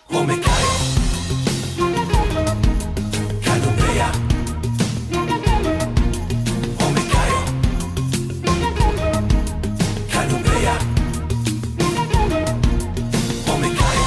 Omekayo, Kalumbea, Omekayo, Kalumbea, Omekayo.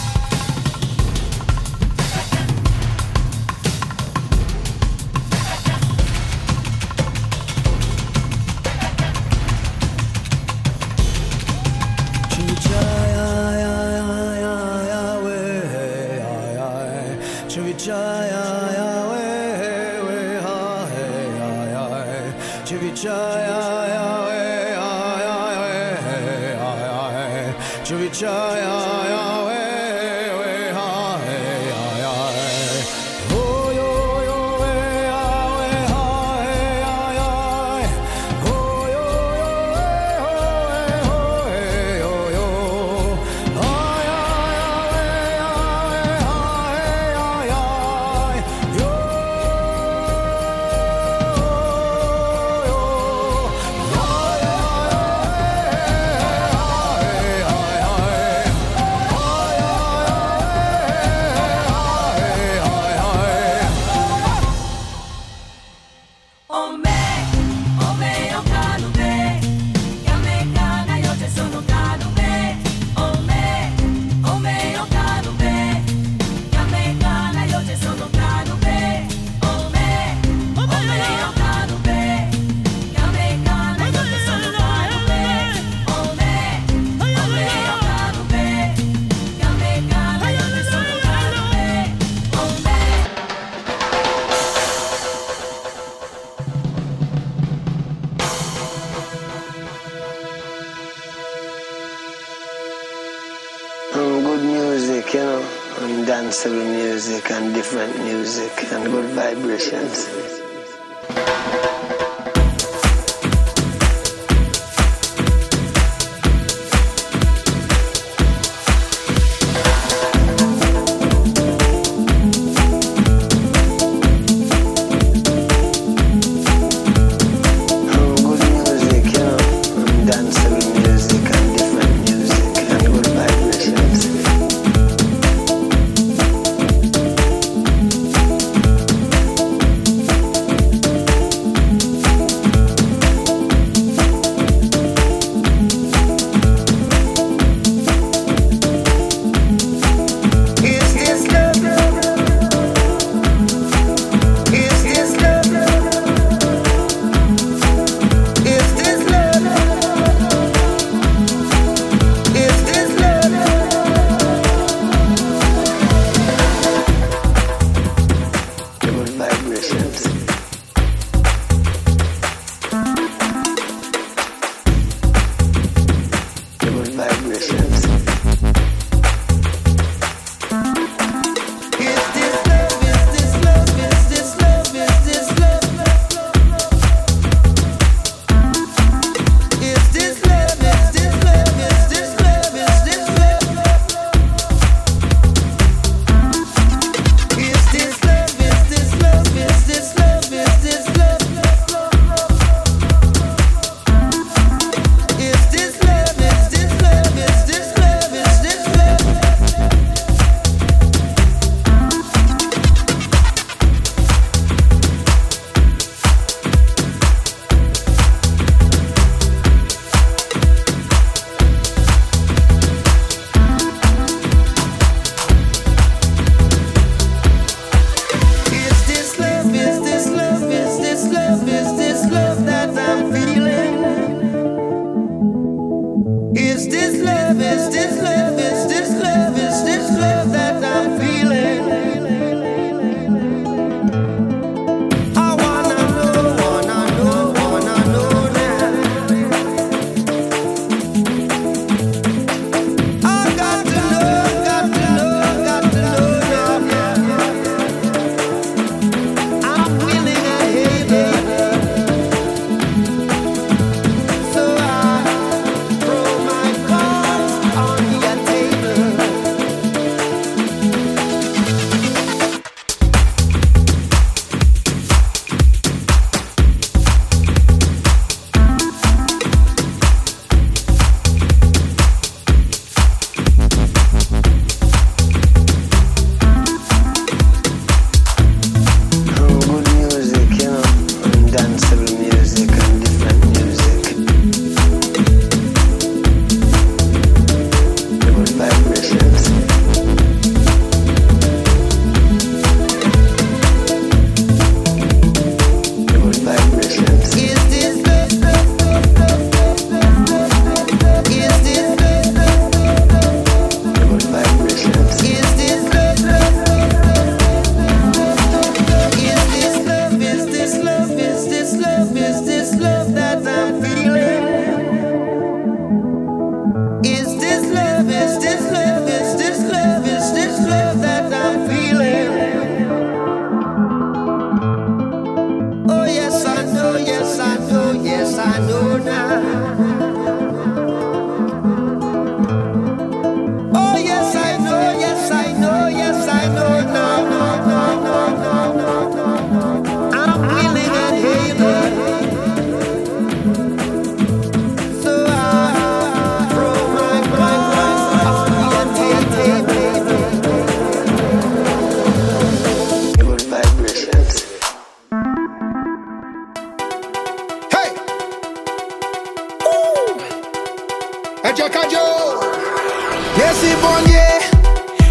Good music, and danceable music and different music and good vibrations.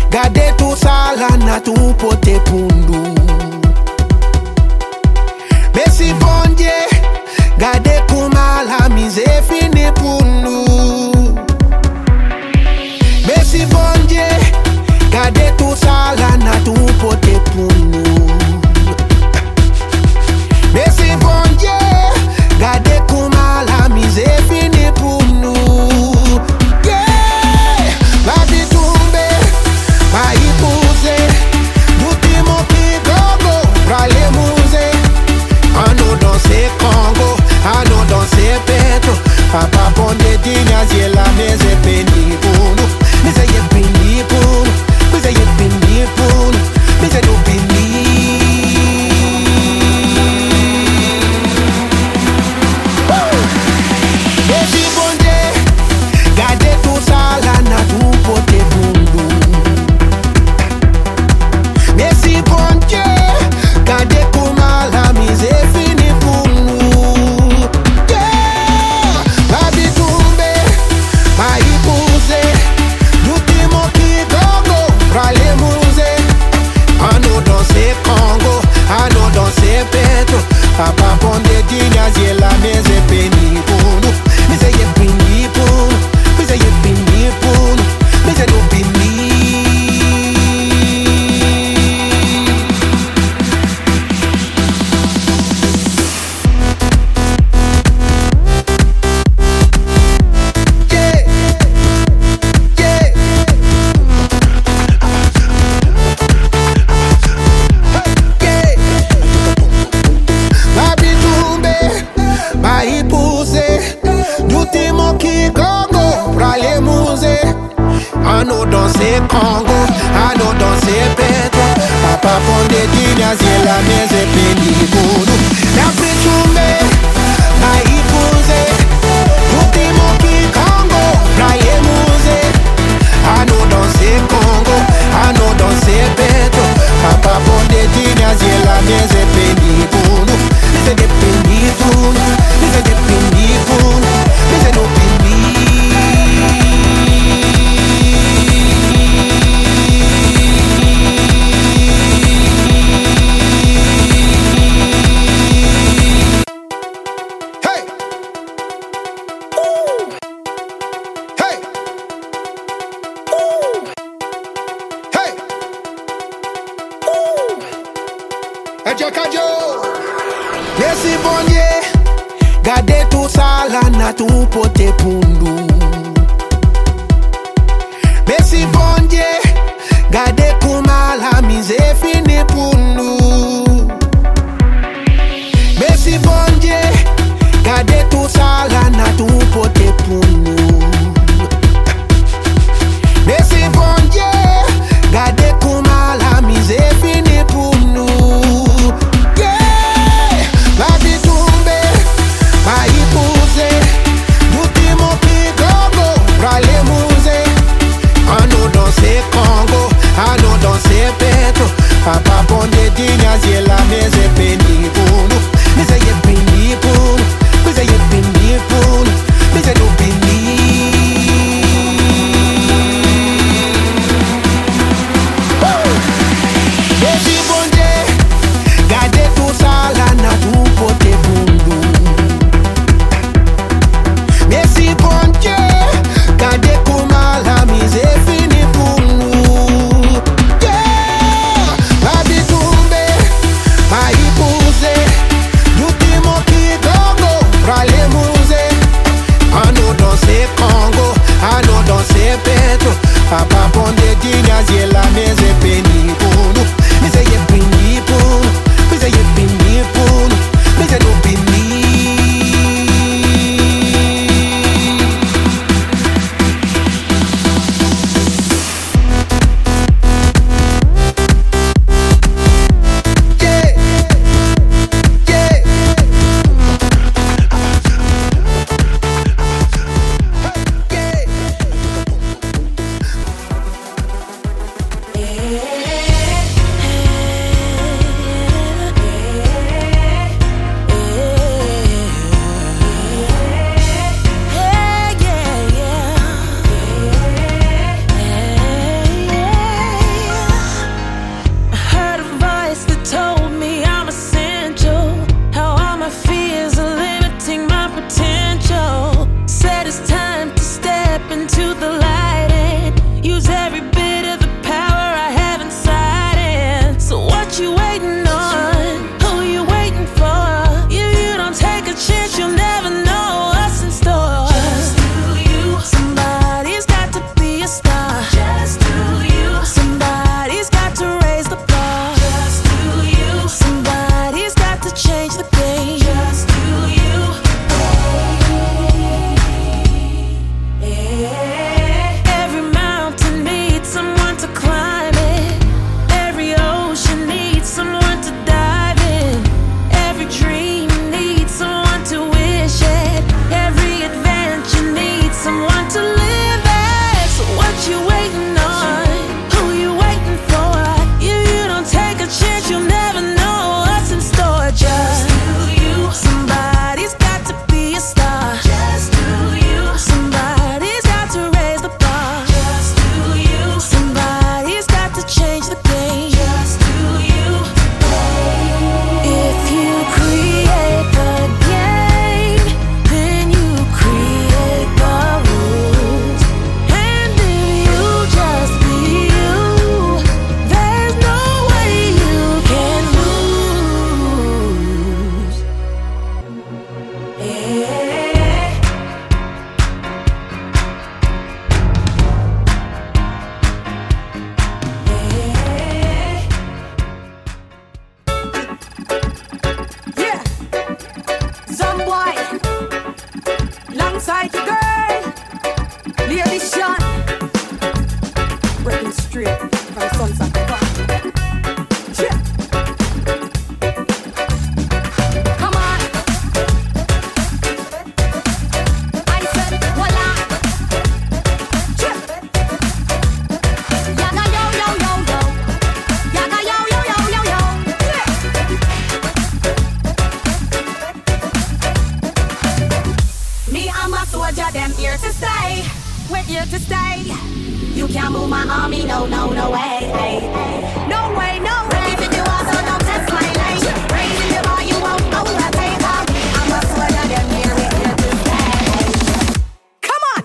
Gade tu sala na tu pote pundu. Besi bonje, gade kumala mize fini pundu. Besi bonje, gade tu sala na tu pote pundu. Besi bonje, gade kumala mize fini pundu. Yeah, babi tumbe, maipuze, l'ultimo pigogo, pra le muse. Ano danse Congo, ano danse Petro. Papa ponde dinas ye la meze peni punu. Mise ye peni punu, mise ye peni punu, mise do peni. Besi bonde, gade tu sala na tu pote bundu. Besi bonde, gade kumala mize fini punu. Yeah, babi tumbe, maipuze, l'ultimo kigogo, pra le muse. Ano danse Congo, ano danse Petro. Papa ponde dinas ye la meze peni punu. Mise ye peni punu, mise ye peni punu, mise do peni. Yeah, yeah. Yeah. Babi tumbe, maipuse, l'ultimo kigogo, pra le muse. Ano danse Congo, ano danse Petro. Papa ponde dinas ye la meze peni punu. Napri tumbe, maipuse, l'ultimo kigogo, pra le muse. Ano danse Congo, ano danse Petro. Papa ponde dinas ye la meze peni punu. Mise de peni punu, mise de peni punu, mise no peni. Hey! Ooh! Hey! Ooh! Hey! Ooh! Ajakajo! Besi bonye, gade tu sala na tu pote pundu. Besi bonye, gade kumala mize fini pundu. Besi bonje, gade tu sala na tu pote pundu. Besi bonje, gade kumala mize fini pundu. Yeah, babi tumbe, maipuze, l'ultimo kigogo, pra le muse. Ano danse from the sunset. Yeah. Come on. I said, voila. Yeah. Yaga yo yo yo yo. Yaga yo yo yo yo yo. Yeah. Me and my soldier, them here to stay. We're here to stay. You can't move my army, no, no, no way. No way, no way. Ready to do also, don't test my lane. Raising the bar, you won't overtake me. I'm a soldier, them here, we're here to stay. Come on!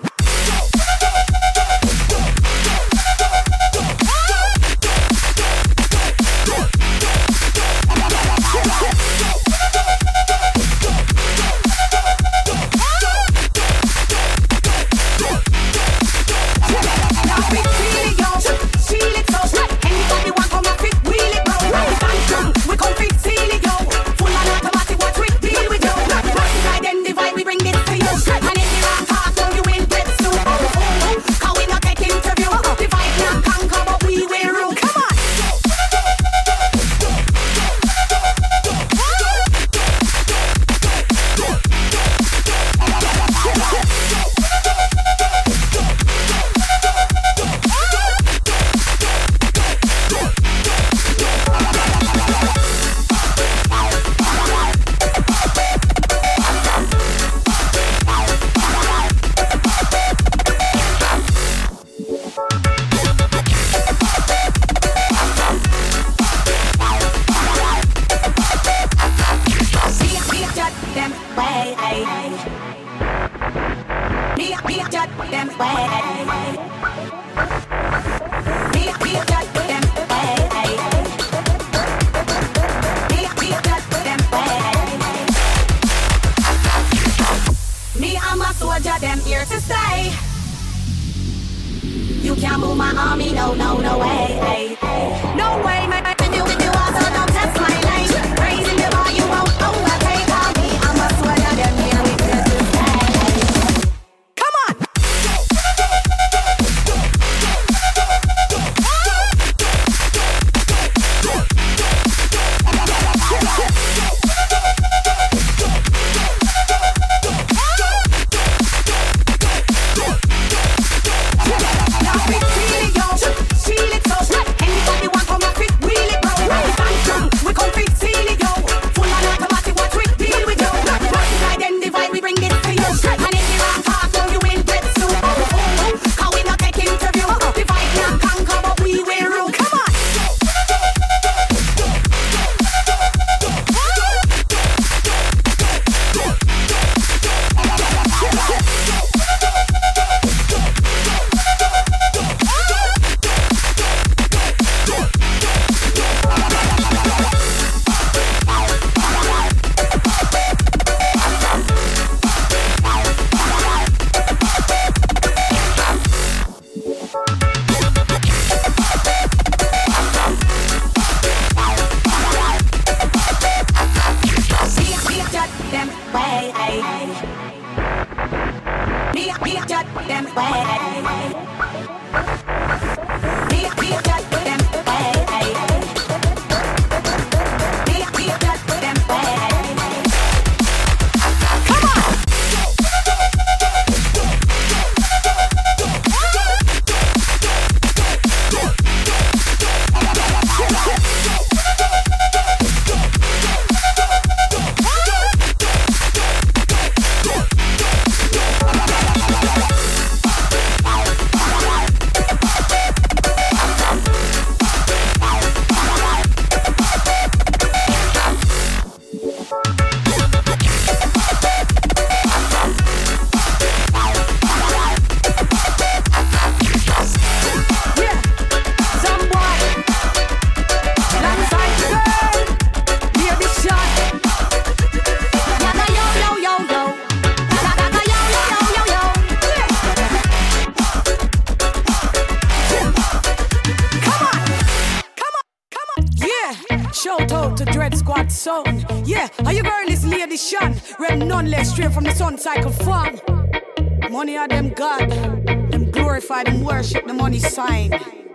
You can't move my army, no, no, no way. No way, man. You do also, don't test my lane. Raising the bar, you won't overtake me. I'm a soldier, them here with you to stay. Come on! Yeah, are you girl is Lady Shan? Red none less straight from the Sun Cycle farm. Money are them God. Them glorify, them worship the money sign.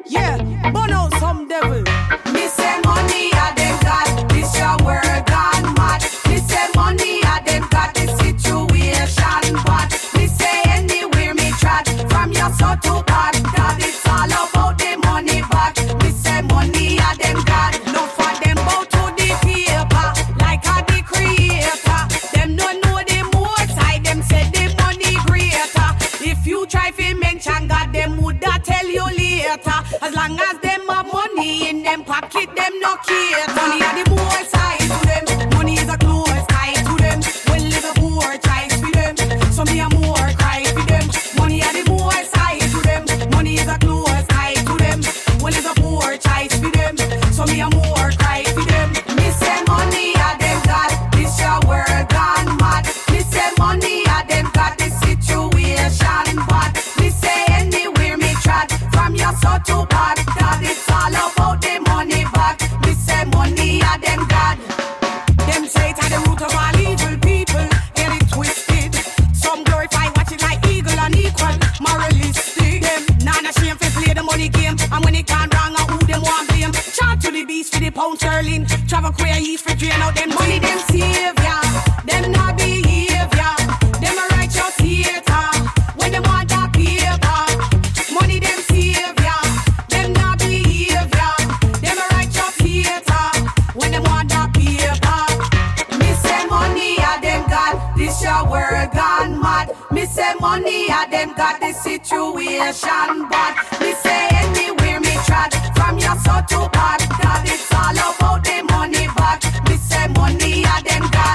Yeah, burn out some devil. Me say money a them got, this your word gone mad. Me say money a them got, this situation bad. Me say anywhere me trot, from your soul to Baghdad, it's all about the money back. Me say money a them got, no for them bow to the paper, like a the creator. Them no know the more side, them say the money greater. If you try to mention God, them woulda tell you later. As long as them have money in them pocket, them no care. Money are the more side to them. Money is a close tie to them. Well, is a poor choice for them. So me a more cry for them. Money are the more side to them. Money is a close tie to them. Well, is a poor choice for them. So me a more cry for them. Me say money are them got, this your word gone mad. Me say money are them got, this situation bad. Me say anywhere me trot, from your soul to Baghdad, it's all about the money back. Me say money are them God. Them say it's at the root of all evil people, get it twisted. Some glorify watch it like eagle and equal, moralistic. Them none shame fi play the money game, and when it can't wrong, who them want blame. Chant to the beast for the pound sterling, travel queer east for drain out them money. Them savior, them not behavior, them a righteous hater. When them want that paper, money them savior, them not behavior, them a righteous hater. When them want that paper, me say money a them got, this your word gone mad. Me say money a them got, this situation bad. Me say anywhere me trot, from your soul to Baghdad, it's all about the money back. Me say money a them got.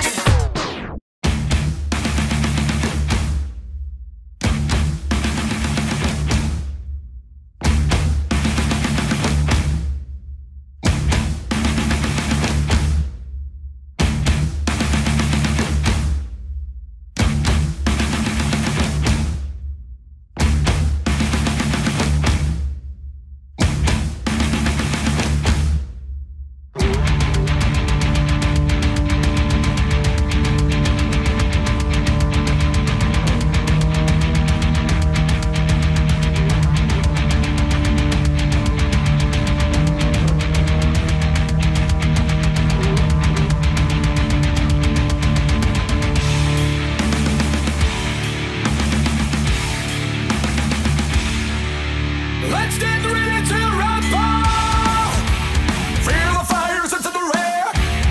Let's get ready to rumble. Feel the fires into the rear.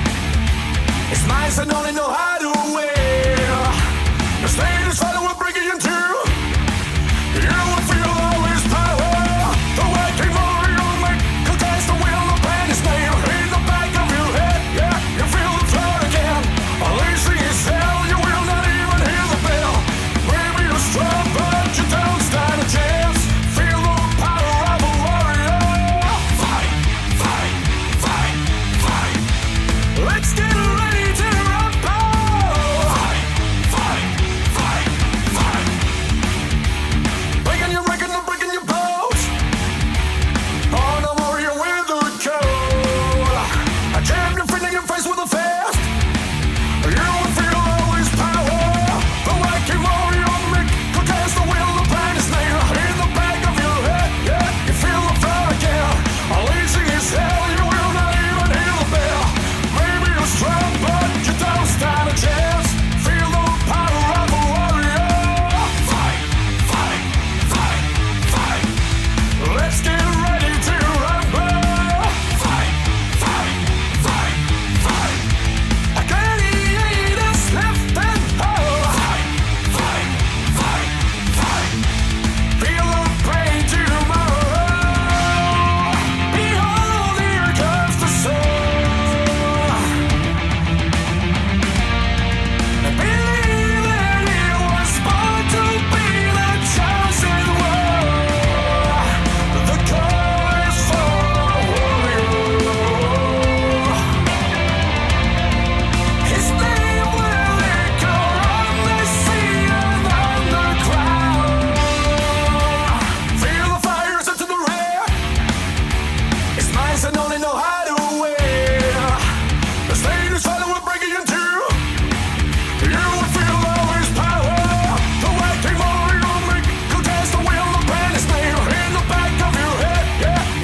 It's nice and only know how to wear. The state is fighting, we're bringing you to. You will feel all this power. The waking warrior make contains the will of pain is nailed in the back of your head. Yeah, you feel the floor again. Unleashing his hell, you will not even hear the bell. Maybe you're strong, but you don't stand a chance. Feel the power of a warrior. Fight, fight, fight, fight. Let's get ready to rumble. Fight, fight, fight, fight. Breaking your bones. On a warrior with a code. A champion filling your face with a fist. You will feel all his power. The waking warrior make contest the will of pain is nailed in the back of your head. Yeah, you feel the floor again. Unleashing his hell, you will not even hear the bell. Maybe you're strong, but you don't stand a chance. Feel the power of a warrior. Fight, fight, fight, fight. Let's get ready to rumble. Fight, fight, fight, fight. A gladiator's left and whole. Fight, fight, fight, fight. Feel the pain tomorrow. Behold, here comes the soul. Believe that he was born to be the chosen one. The call is for a warrior. His name will echo on the sea and on the ground. Feel the fires into the rear. It's nice and only know how to wear. The state is fighting, we're breaking you to. You will feel all his power. The waking warrior make contest the will of pain is nailed in the back of your head. Yeah,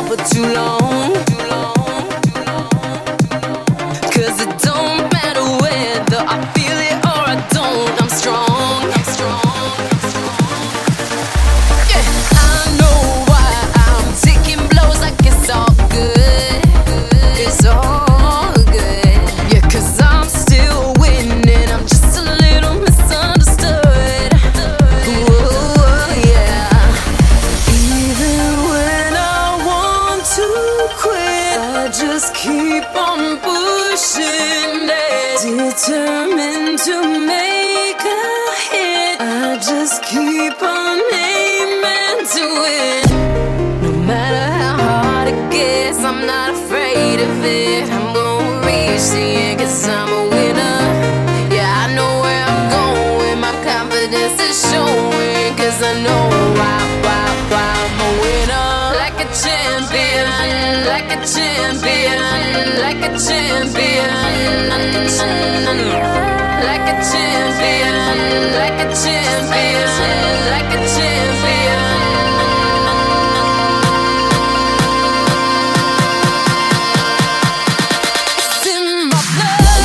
for too long. 'Cause it don't matter whether I feel it or I don't. I'm strong. Yeah, I know why I'm taking blows like it's all good. It's all good. Yeah, 'cause I'm still winning. I'm just a little misunderstood. Whoa, yeah. Even when I want to quit, I just keep on pushing it. Determined to make a hit, I just keep on aiming to it. No matter how hard it gets, I'm not afraid of it. I'm gonna reach the end 'cause I'm a winner. Yeah, I know where I'm going, my confidence is showing. 'Cause I know why I'm a winner. Like a champion, like a champion, like a champion, like a champion, like a champion, like a champion, like a champion. It's in my blood.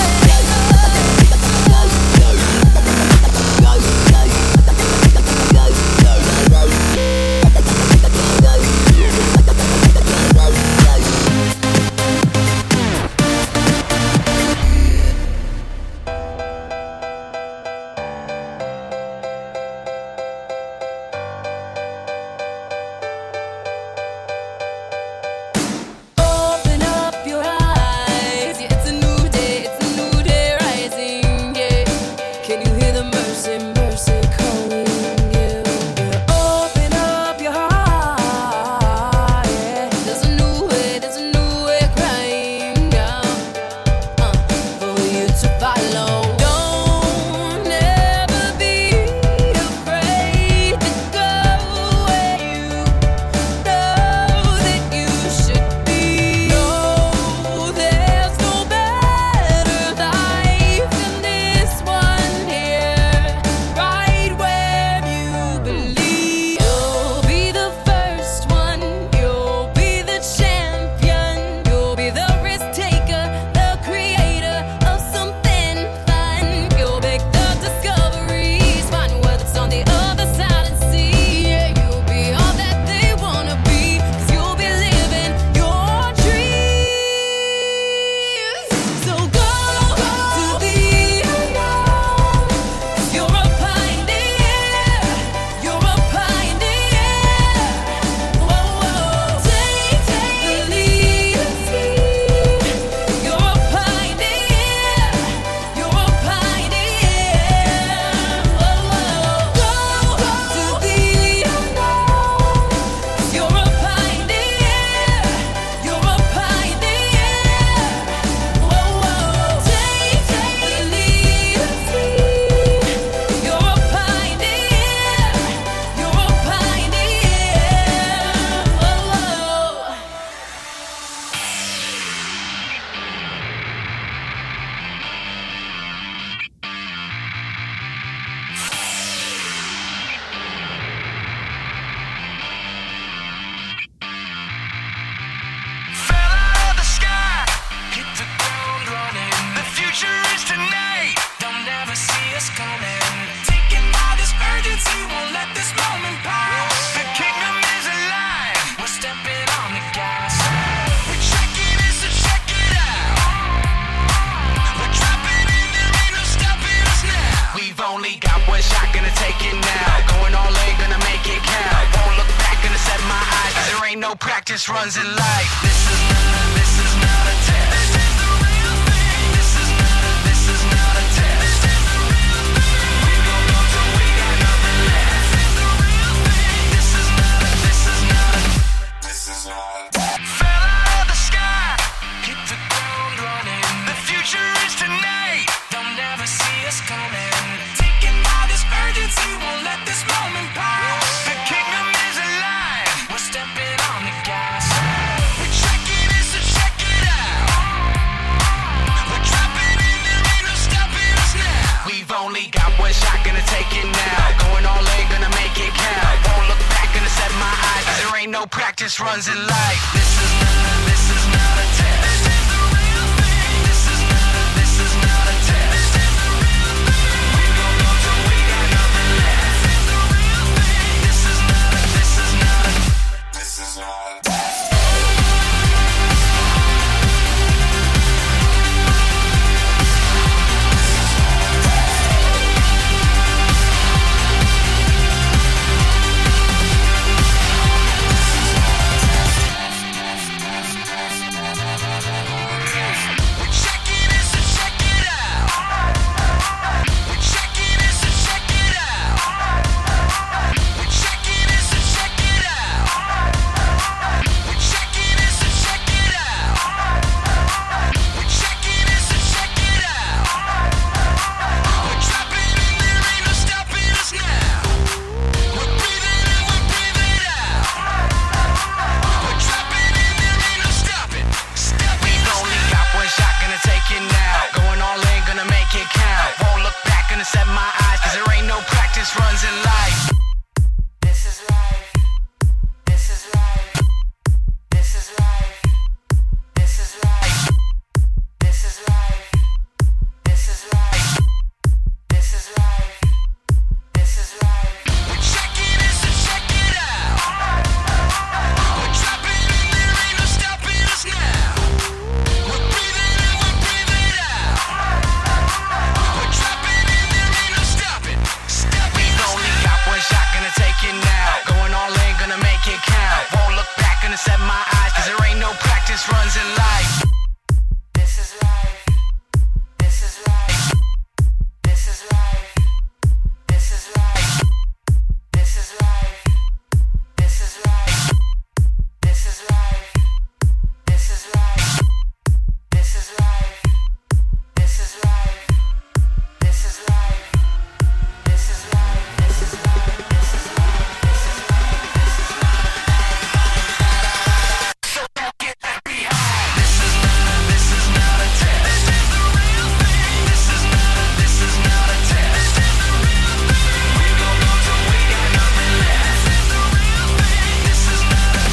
Open up your eyes. Yeah, it's a new day rising. Yeah, can you hear the mercy calling you? Yeah, open up your heart. Yeah, there's a new way crying out for you to follow. Don't ever be afraid to go where you know that you should be. No, there's no better life than this one here, right where you believe. You'll be the first one, you'll be the champion, you'll be the risk taker, the creator of something fun. You'll make the discoveries, find what's on the other side and see. Yeah, you'll be all that they wanna be, 'cause you'll be living your dreams. So go to the unknown, 'cause you're a pioneer, you're a pioneer. Whoa, take the lead, you're a pioneer, you're a pioneer. Whoa, go to the unknown, 'cause you're a pioneer, you're a pioneer. Whoa, take the lead, you're a pioneer, you're a Fell out of the sky, hit the ground running. The future is tonight. They'll never see us coming. Taken by this urgency, won't let this moment pass. The kingdom is alive. We're stepping on the gas. We're checking it, so check it out. We're dropping in, there ain't no stopping us now. We've only got one shot, gonna take it now. Going all in, gonna make it count. Won't look back, gonna set my eyes. There ain't no practice runs in life. This is not a test. This is the real thing. This is not a test. We gon' go till we got nothing left. This is not a Fell out of the sky, hit the ground running. The future is tonight. They'll never see us coming. Taken by this urgency, won't let this moment pass. The kingdom is alive. We're stepping on the gas. We're checking no practice runs in life. This is not a test. This is the real thing. This is not a test. We gon' go till we got nothing left. This is the real thing. This is not a test. Set my eyes, cause there ain't no practice runs in life. This is life. This is life. This is life. This is life. This is life. This is life. This is life. This is life. We're checking this and check it out. We're dropping in, there ain't no stopping us now. We're breathing in, we're breathing out. We're dropping in. We've only got one shot, gonna take it now. Going all in, gonna make it count. Won't look back, gonna set my eyes, cause there ain't no practice runs in life. This is life. This is life. This is life. This is life. This is life. This is life. This is life. This is life. This is life. This is life. This is life. This is life, this is life, this is life, this is life, this is life. So don't get left behind. This is not a test. This is the real thing. This is not a test. This is the real thing. We gon' go till we got nothing left. This is the real thing. This is not a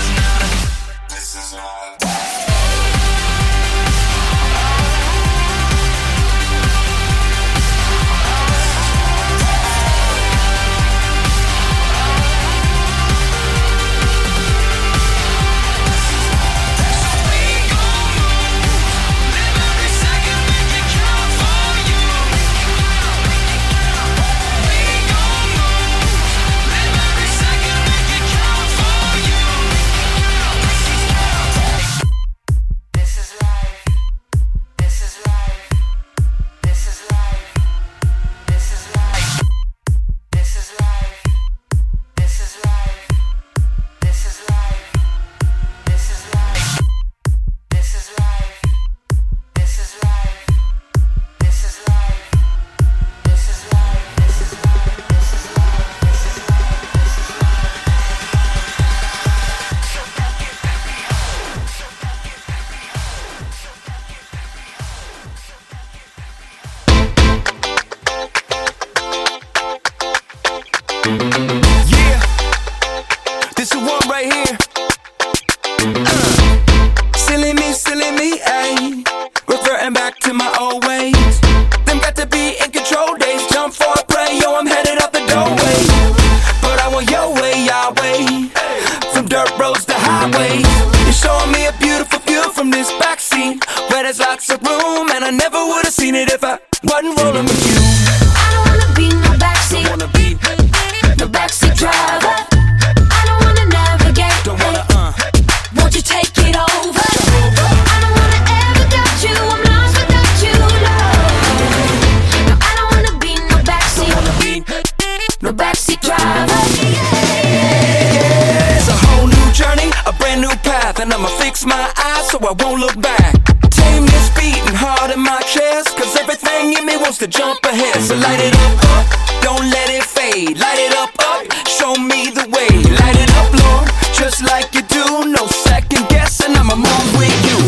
so I won't look back. Tame this beating hard in my chest, cause everything in me wants to jump ahead. So light it up, up, don't let it fade. Light it up, up, show me the way. Light it up, Lord, just like you do. No second guessing, I'ma move with you.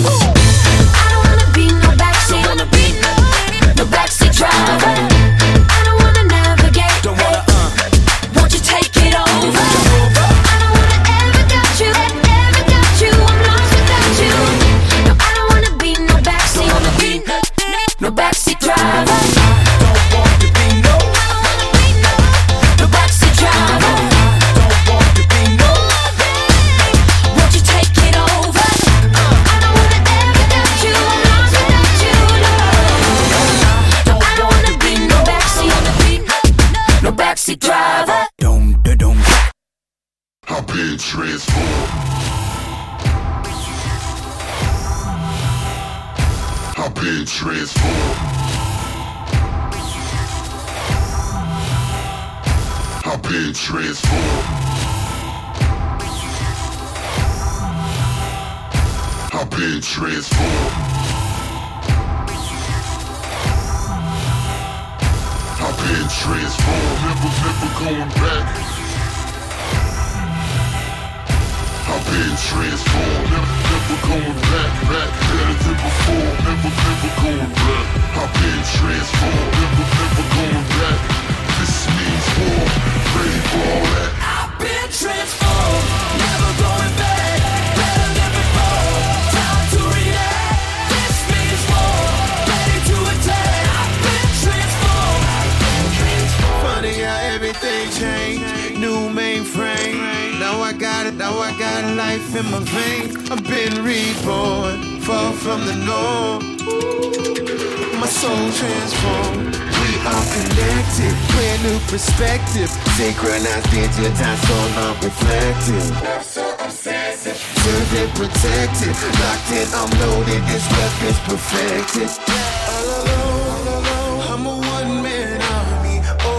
I don't wanna be no backseat, no backseat driver. I don't wanna navigate, don't wanna won't you take it over? I don't wanna ever doubt you, transformed. I've been transformed. I've been transformed. I've been transformed. I've been transformed. Never going back. I've been transformed. Never going back. Better than before. Never going back. I've been transformed. Never going back. This means war. Ready for all that. I've been transformed, never going back. Better than before. Time to react. This means war. Ready to attack. I've been transformed. Funny how everything changed. New mainframe. Now I got it. Now I got life in my veins. I've been reborn. Far from the norm. My soul transformed. We are connected. Brand new perspective. Synchronized, digitized, so I'm reflective. Served and protected. Locked in, I'm loaded. This weapon's perfected. All alone, I'm a one-man army. Oh,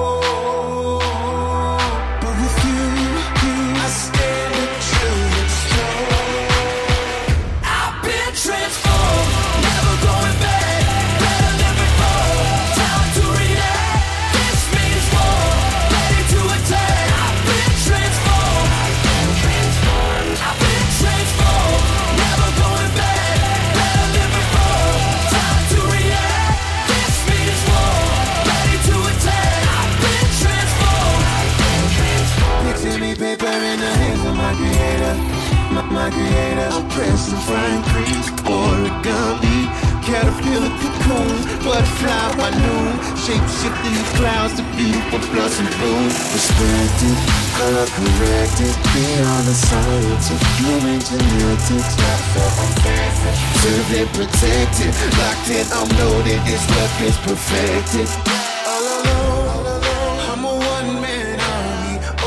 but with you, I stand a trillion strong. I've been transformed, never going back. Better than before. Time to react. This means war. Ready to attack. I've been transformed. I've been transformed, never going back. Better than before. Time to react. This means war. Ready to attack. I've been transformed. Picture me, paper in the hands of my creator. My creator. I'm pressing frying creams, origami, caterpillar cocoon, butterfly by noon, shape shifting the clouds to beautiful blossom bloom. Perspective, color corrected, beyond the science of human genetics. Served and protected, locked in, I'm loaded, this weapon's perfected. All alone, I'm a one-man army. Oh,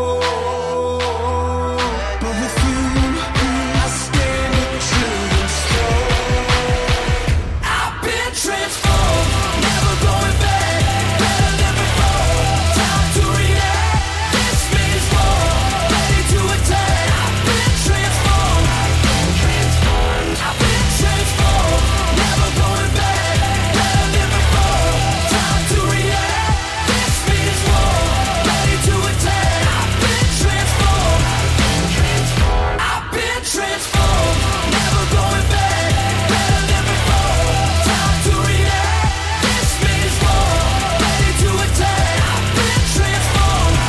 but with you, I stand a trillion strong. I've been transformed, never going back. Better than before. Time to react. This means war. Ready to attack. I've been transformed. I've been transformed, never going back. Better than before. Time to react. This means war. Ready to attack. I've been transformed. I've been transformed, never going back. Better than before. Time to react. This means war. Ready to attack. I've been transformed.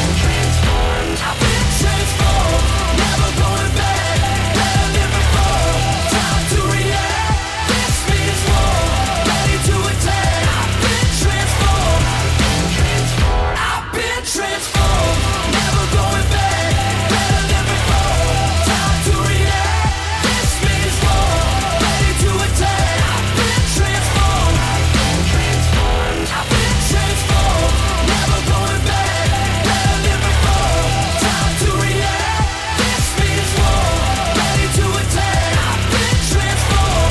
I've been transformed, never going back. Better than before. Time to react. This means war. Ready to attack. I've been transformed. I've been transformed, never going back. Better than before. Time to react. This means war. Ready to attack. I've been transformed. I've been transformed, never going back. Better than before. Time to react. This means war. Ready to attack. I've been transformed.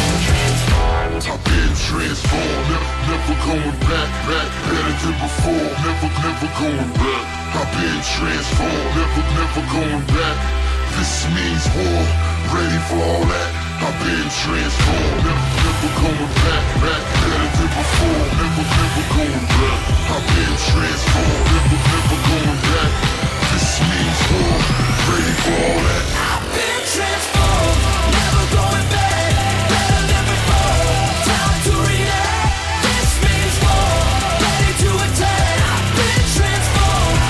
I've been transformed, never going back. Better than before, never going back. I've been transformed, never going back. This means war, ready for all that. I've been transformed, never going back. Better than before, never going back. I've been transformed, never going back. This means war, ready for all that. I've been transformed, never going back. Better than before. Time to react. This means war. Ready to attack. I've been transformed.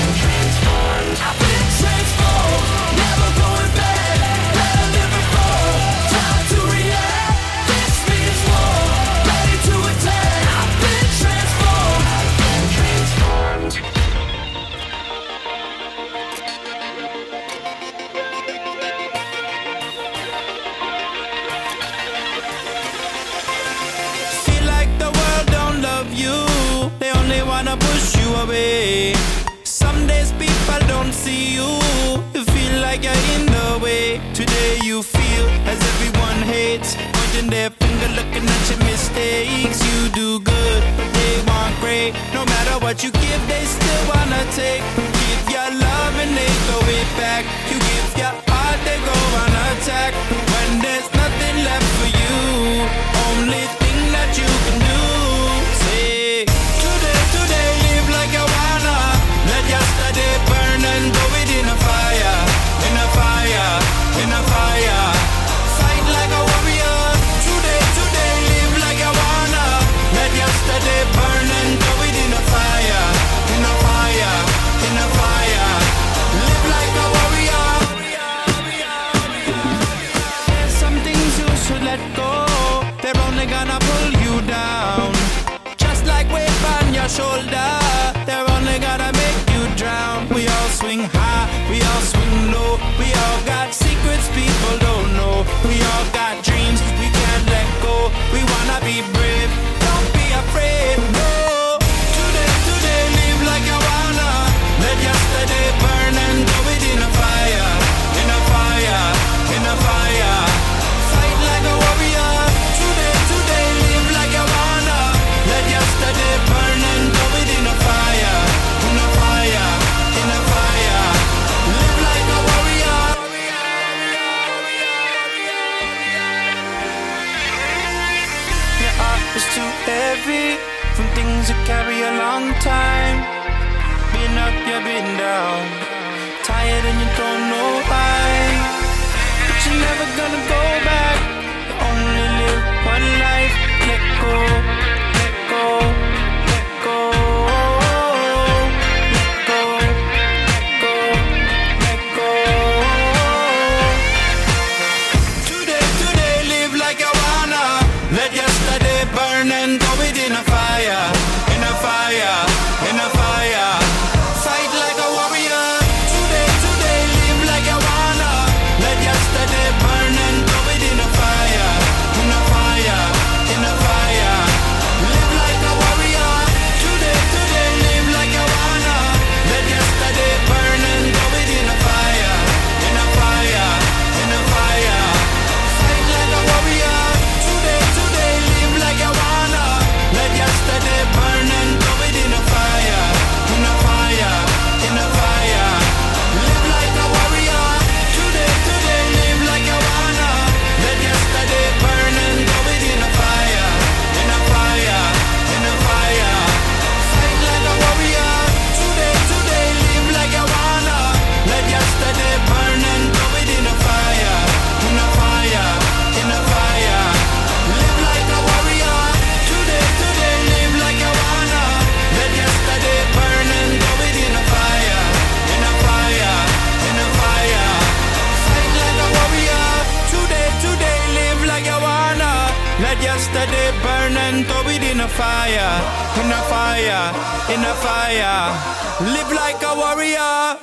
I've been transformed, never going back. Better than before. Time to react. This means war. Ready to attack. I've been transformed. Feel like the world don't love you. They only wanna push you away. Some days people don't see you. like you're in the way. Today you feel as everyone hates, pointing their finger, looking at your mistakes. You do good, but they want great. No matter what you give, they still wanna take. Give your love and they throw it back. You give your heart, they go on attack. When there's nothing left for you, only thing that you can do, say today live like you wanna. Let yesterday burn and go it in a fire, in a fire, in a fire. Fight like a warrior. Today live like you wanna. Let yesterday burn and go it in a fire, in a fire, in a fire. Live like a warrior. There's some things you should let go. They're only gonna pull you down. Just like weight on your shoulder, they're only gonna make you drown. We all swing high, we all swing low. We all got secrets people don't know. We all got dreams we can't let go. We wanna be brave, don't be afraid, no. Today live like you wanna. Let yesterday burn and do it in a fire, in a fire, in a fire. Fight like a warrior. Today live like you wanna. Let yesterday burn and do it in a fire, in a fire, in a fire. Live like a warrior. Your heart is too heavy from things you carry a long time. Been up, you've been down, tired and you don't know why. But you're never gonna go back. You only live one life. Let go, let go, let go, let go, let go, let go. Today live like you wanna. Let yesterday burn and go it in a fire, in a fire, in a fire. Fight like a warrior. Today live like you wanna. Let yesterday burn and go it in a fire, in a fire, in a fire. Live like a warrior. Today live like you wanna. Let yesterday burn and go it in a fire, in a fire, in a fire. Fight like a warrior. Today live like you wanna. Let yesterday burn and go it in a fire, in a fire, in a fire. Live like a warrior. Today live like you wanna. Let yesterday burn and go it in a fire, in a fire, in a fire. Fight like a warrior. Today live like you wanna. Let yesterday burn and go it in a fire, in a fire, in a fire. Live like a warrior. Today live like you wanna. Let yesterday burn and go it in a fire, in a fire, in a fire. Fight like a warrior. Today live like you wanna. Let yesterday burn and throw it in a fire, in a fire, in a fire. Live like a warrior.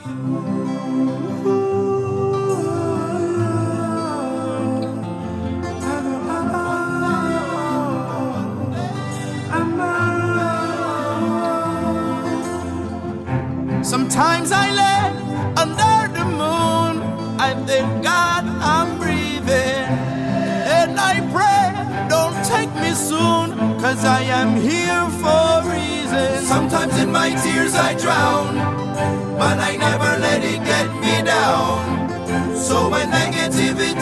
Sometimes I lay under the moon. I thank God I'm breathing. And I pray, don't take me soon, 'cause I am here for a reason. Sometimes in my tears I drown, but I never let it get me down. So when negativity